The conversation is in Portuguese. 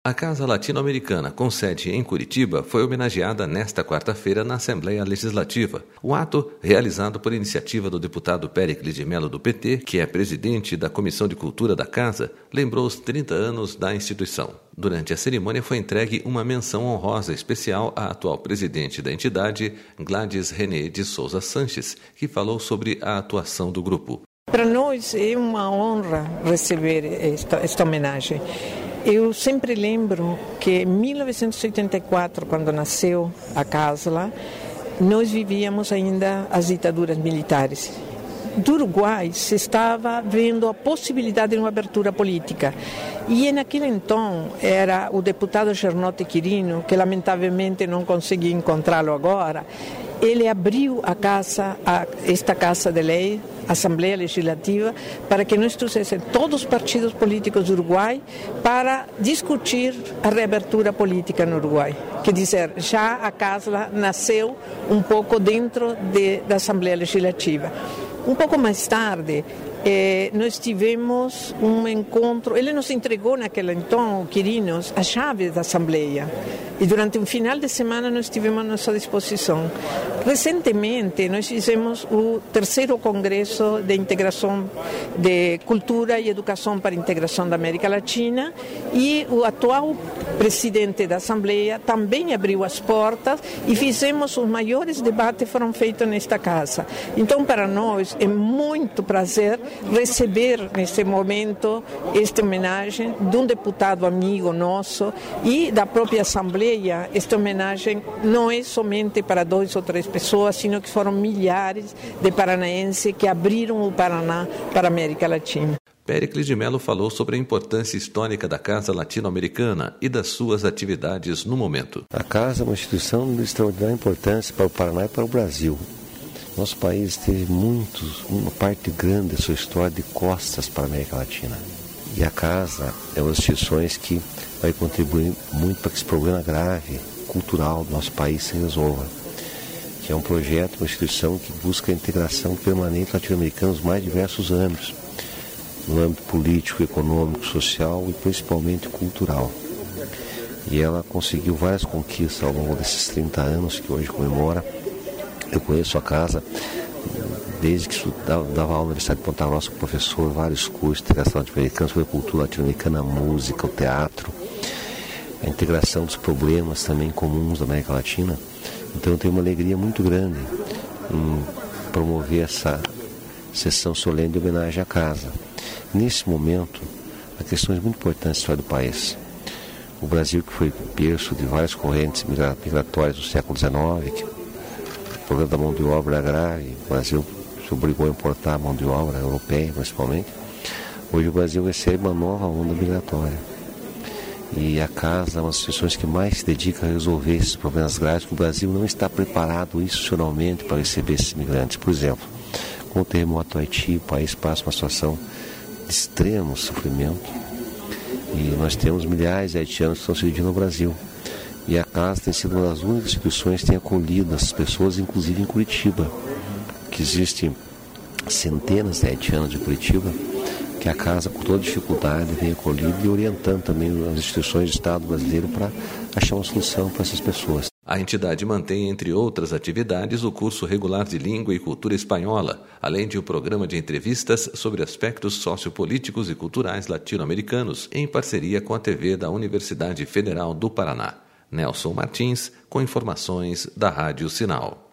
A Casa Latino-Americana, com sede em Curitiba, foi homenageada nesta quarta-feira na Assembleia Legislativa. O ato, realizado por iniciativa do deputado Péricles de Mello do PT, que é presidente da Comissão de Cultura da Casa, lembrou os 30 anos da instituição. Durante a cerimônia foi entregue uma menção honrosa especial à atual presidente da entidade, Gladys René de Souza Sanches, que falou sobre a atuação do grupo. Para nós é uma honra receber esta homenagem. Eu sempre lembro que em 1984, quando nasceu a casa lá, nós vivíamos ainda as ditaduras militares. Do Uruguai se estava vendo a possibilidade de uma abertura política. E naquele então era o deputado Gernote Quirino, que lamentavelmente não consegui encontrá-lo agora. Ele abriu esta Casa de Lei, Assembleia Legislativa, para que nós trouxessem todos os partidos políticos do Uruguai para discutir a reabertura política no Uruguai. Quer dizer, já a Casa nasceu um pouco dentro da Assembleia Legislativa. Um pouco mais tarde, nós tivemos um encontro, ele nos entregou naquele então, Quirino, a chave da Assembleia. E durante um final de semana nós tivemos à nossa disposição. Recentemente nós fizemos o 3º Congresso de Integração de Cultura e Educação para a Integração da América Latina e o atual presidente da Assembleia também abriu as portas e fizemos os maiores debates foram feitos nesta casa. Então para nós é muito prazer receber neste momento esta homenagem de um deputado amigo nosso e da própria Assembleia. Esta homenagem não é somente para 2 ou 3 pessoas, sino que foram milhares de paranaenses que abriram o Paraná para a América Latina. Péricles de Mello falou sobre a importância histórica da Casa Latino-Americana e das suas atividades no momento. A Casa é uma instituição de extraordinária importância para o Paraná e para o Brasil. Nosso país teve uma parte grande da sua história de costas para a América Latina. E a Casa é uma das instituições que vai contribuir muito para que esse problema grave, cultural do nosso país se resolva. Que é um projeto, uma instituição que busca a integração permanente latino-americana nos mais diversos âmbitos. No âmbito político, econômico, social e principalmente cultural. E ela conseguiu várias conquistas ao longo desses 30 anos que hoje comemora. Eu conheço a Casa desde que dava aula na Universidade de Ponta Grossa como professor, vários cursos de integração latino-americana sobre a cultura latino-americana, a música, o teatro, a integração dos problemas também comuns da América Latina. Então eu tenho uma alegria muito grande em promover essa sessão solene de homenagem à Casa. Nesse momento, há questões muito importantes na história do país. O Brasil, que foi berço de várias correntes migratórias do século XIX, que o problema da mão de obra era grave, o Brasil se obrigou a importar mão de obra europeia, principalmente. Hoje o Brasil recebe uma nova onda migratória. E a Casa é uma das instituições que mais se dedica a resolver esses problemas graves, que o Brasil não está preparado institucionalmente para receber esses imigrantes. Por exemplo, com o terremoto do Haiti, o país passa uma situação de extremo sofrimento e nós temos milhares de haitianos que estão se dirigindo ao Brasil. E a Casa tem sido uma das únicas instituições que tem acolhido essas pessoas, inclusive em Curitiba, que existem centenas de haitianos de Curitiba, que a Casa, com toda dificuldade, vem acolhendo e orientando também as instituições do Estado brasileiro para achar uma solução para essas pessoas. A entidade mantém, entre outras atividades, o curso regular de Língua e Cultura Espanhola, além de um programa de entrevistas sobre aspectos sociopolíticos e culturais latino-americanos, em parceria com a TV da Universidade Federal do Paraná. Nelson Martins, com informações da Rádio Sinal.